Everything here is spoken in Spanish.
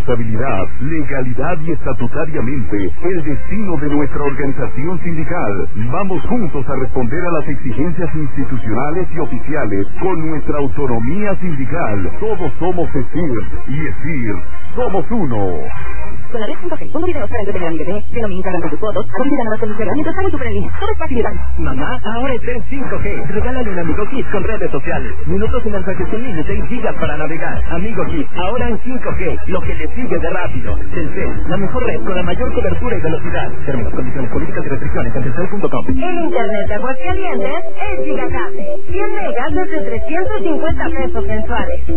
responsabilidad, legalidad y estatutariamente el destino de nuestra organización sindical. Vamos juntos a responder a las exigencias institucionales y oficiales con nuestra autonomía sindical. Todos somos ESIR y ESIR somos uno. Con la red 5G, pongo videos para entretener a mi bebé, denomina cargando tus fotos, olvidando las soluciones mientras hago tu prelín. Todo es facilidad. Mamá, ahora está en 5G. Regálale un Amigo Kit con redes sociales. Minutos sin mensajes sin límite y gigas para navegar. Amigo Kit, ahora en 5G. Lo que le sigue de rápido. Telcel, la mejor red con la mayor cobertura y velocidad. Términos, condiciones, políticas y restricciones en telcel.com. El internet de Aguascalientes es Gigacable. 100 megas desde 350 pesos mensuales.